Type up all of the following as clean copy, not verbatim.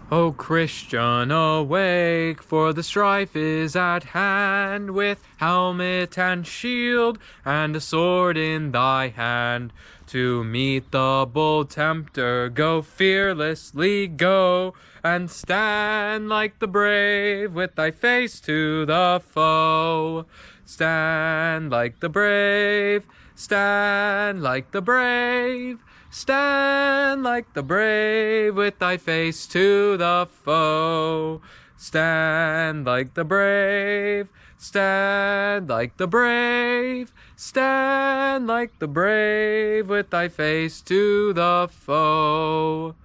O Christian, awake, for the strife is at hand, with helmet and shield, and a sword in thy hand. To meet the bold tempter, go fearlessly, go, and stand like the brave, with thy face to the foe. Stand like the brave, stand like the brave, stand like the brave, with thy face to the foe. Stand like the brave, stand like the brave, stand like the brave, with thy face to the foe.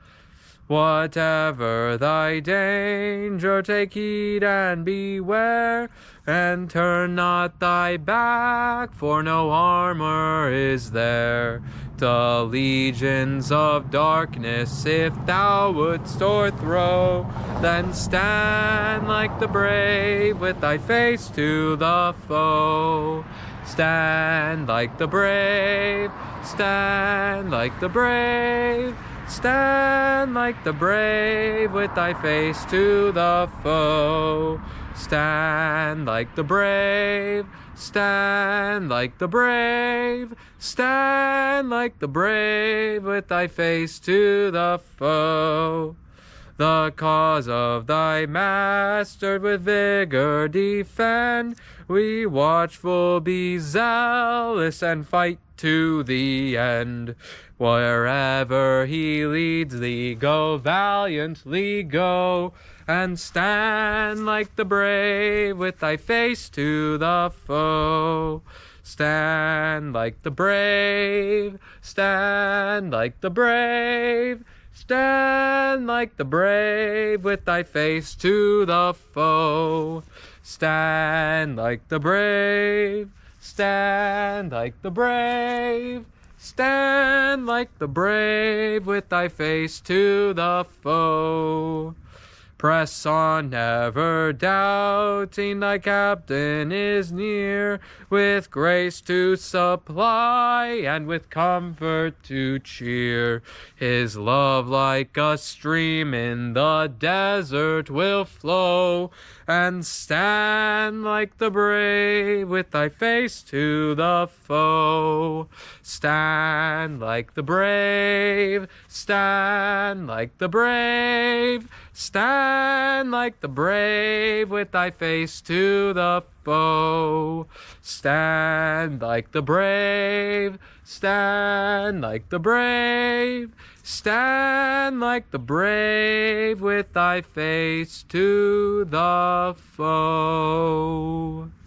Whatever thy danger, take heed and beware, and turn not thy back, for no armor is there. The legions of darkness, if thou wouldst o'erthrow, then stand like the brave, with thy face to the foe. Stand like the brave, stand like the brave, stand like the brave, with thy face to the foe. Stand like the brave, stand like the brave, stand like the brave, with thy face to the foe. The cause of thy master with vigor defend. We watchful be zealous and fight to the end. Wherever he leads thee, go valiantly, go, and stand like the brave, with thy face to the foe. Stand like the brave, stand like the brave, stand like the brave, with thy face to the foe. Stand like the brave, stand like the brave, stand like the brave, with thy face to the foe. Press on, never doubting, thy captain is near, with grace to supply, and with comfort to cheer. His love like a stream in the desert will flow, and stand like the brave, with thy face to the foe. Stand like the brave, stand like the brave, stand like the brave, with thy face to the foe. Stand like the brave, stand like the brave, stand like the brave, with thy face to the foe.